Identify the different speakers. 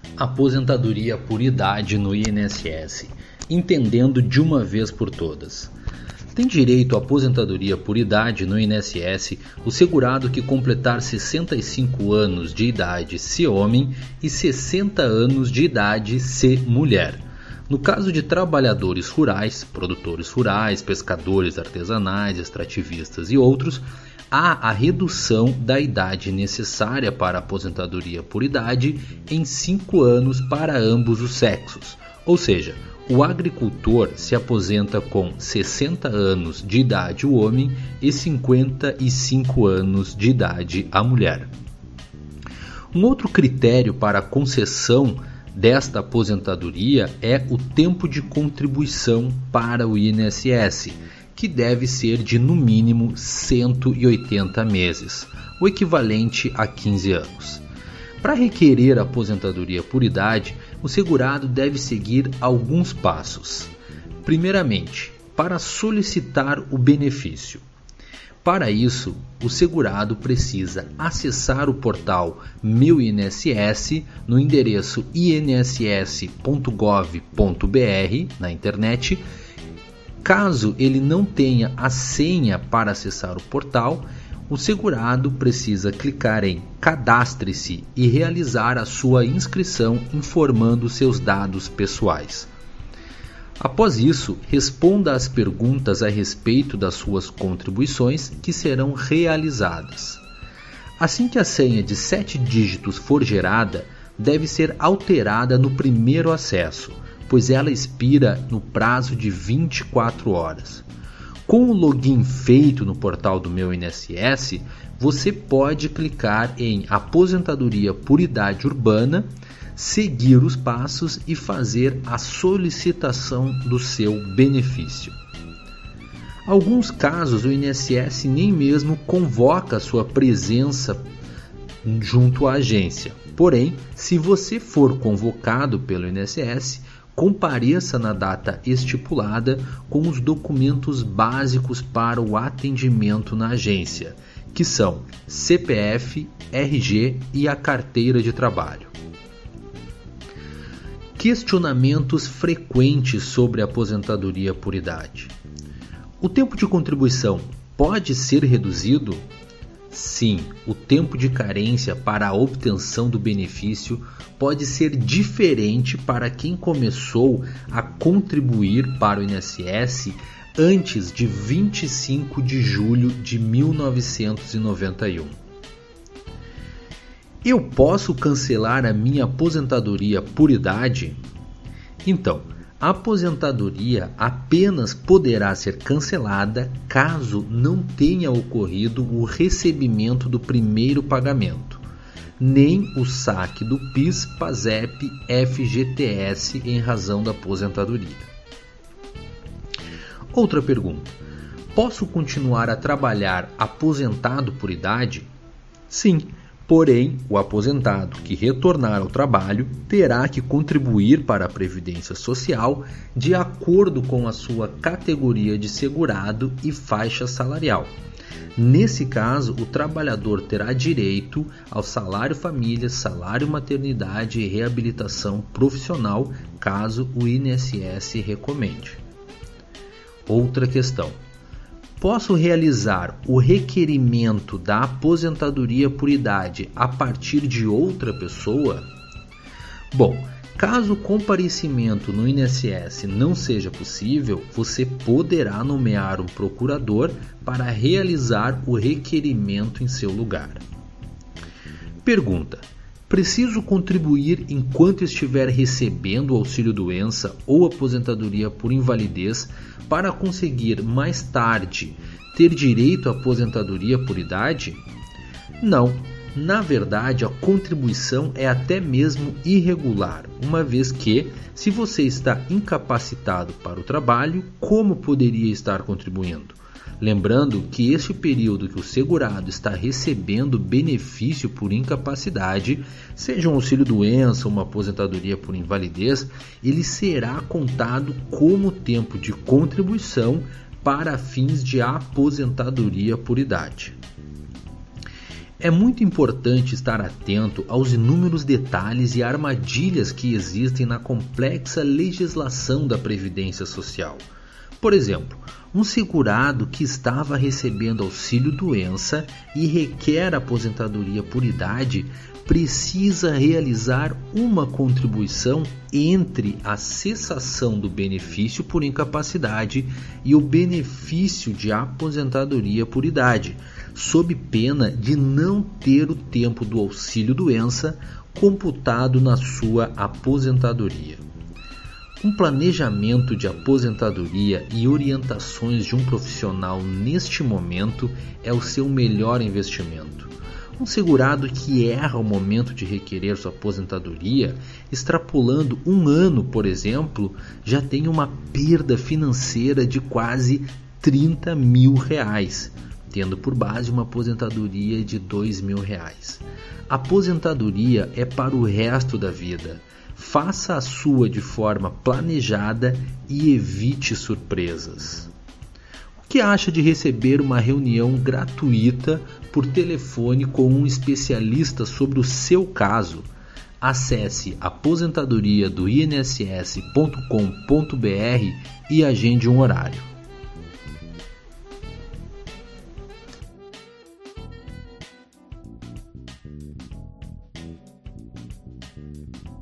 Speaker 1: Aposentadoria por idade no INSS, entendendo de uma vez por todas. Tem direito à aposentadoria por idade no INSS o segurado que completar 65 anos de idade se homem e 60 anos de idade se mulher. No caso de trabalhadores rurais, produtores rurais, pescadores artesanais, extrativistas e outros, há a redução da idade necessária para a aposentadoria por idade em 5 anos para ambos os sexos. Ou seja, o agricultor se aposenta com 60 anos de idade o homem e 55 anos de idade a mulher. Um outro critério para a concessão desta aposentadoria é o tempo de contribuição para o INSS, que deve ser de no mínimo 180 meses, o equivalente a 15 anos. Para requerer a aposentadoria por idade, o segurado deve seguir alguns passos. Primeiramente, para solicitar o benefício. Para isso, o segurado precisa acessar o portal Meu INSS no endereço inss.gov.br na internet. Caso ele não tenha a senha para acessar o portal, o segurado precisa clicar em Cadastre-se e realizar a sua inscrição informando seus dados pessoais. Após isso, responda às perguntas a respeito das suas contribuições que serão realizadas. Assim que a senha de 7 dígitos for gerada, deve ser alterada no primeiro acesso, pois ela expira no prazo de 24 horas. Com o login feito no portal do Meu INSS, você pode clicar em Aposentadoria por Idade Urbana, seguir os passos e fazer a solicitação do seu benefício. Alguns casos o INSS nem mesmo convoca sua presença junto à agência. Porém, se você for convocado pelo INSS, compareça na data estipulada com os documentos básicos para o atendimento na agência, que são CPF, RG e a carteira de trabalho. Questionamentos frequentes sobre a aposentadoria por idade. O tempo de contribuição pode ser reduzido? Sim, o tempo de carência para a obtenção do benefício pode ser diferente para quem começou a contribuir para o INSS antes de 25 de julho de 1991. Eu posso cancelar a minha aposentadoria por idade? Então, a aposentadoria apenas poderá ser cancelada caso não tenha ocorrido o recebimento do primeiro pagamento, nem o saque do PIS, PASEP, FGTS em razão da aposentadoria. Outra pergunta: posso continuar a trabalhar aposentado por idade? Sim. Porém, o aposentado que retornar ao trabalho terá que contribuir para a Previdência Social de acordo com a sua categoria de segurado e faixa salarial. Nesse caso, o trabalhador terá direito ao salário família, salário maternidade e reabilitação profissional, caso o INSS recomende. Outra questão: posso realizar o requerimento da aposentadoria por idade a partir de outra pessoa? Bom, caso o comparecimento no INSS não seja possível, você poderá nomear um procurador para realizar o requerimento em seu lugar. Pergunta: preciso contribuir enquanto estiver recebendo auxílio-doença ou aposentadoria por invalidez para conseguir mais tarde ter direito à aposentadoria por idade? Não. Na verdade, a contribuição é até mesmo irregular, uma vez que, se você está incapacitado para o trabalho, como poderia estar contribuindo? Lembrando que este período que o segurado está recebendo benefício por incapacidade, seja um auxílio-doença ou uma aposentadoria por invalidez, ele será contado como tempo de contribuição para fins de aposentadoria por idade. É muito importante estar atento aos inúmeros detalhes e armadilhas que existem na complexa legislação da Previdência Social. Por exemplo, um segurado que estava recebendo auxílio-doença e requer aposentadoria por idade precisa realizar uma contribuição entre a cessação do benefício por incapacidade e o benefício de aposentadoria por idade, sob pena de não ter o tempo do auxílio-doença computado na sua aposentadoria. Um planejamento de aposentadoria e orientações de um profissional neste momento é o seu melhor investimento. Um segurado que erra o momento de requerer sua aposentadoria, extrapolando um ano, por exemplo, já tem uma perda financeira de quase R$30 mil, tendo por base uma aposentadoria de R$2.000. A aposentadoria é para o resto da vida. Faça a sua de forma planejada e evite surpresas. O que acha de receber uma reunião gratuita por telefone com um especialista sobre o seu caso? Acesse aposentadoria do INSS.com.br e agende um horário.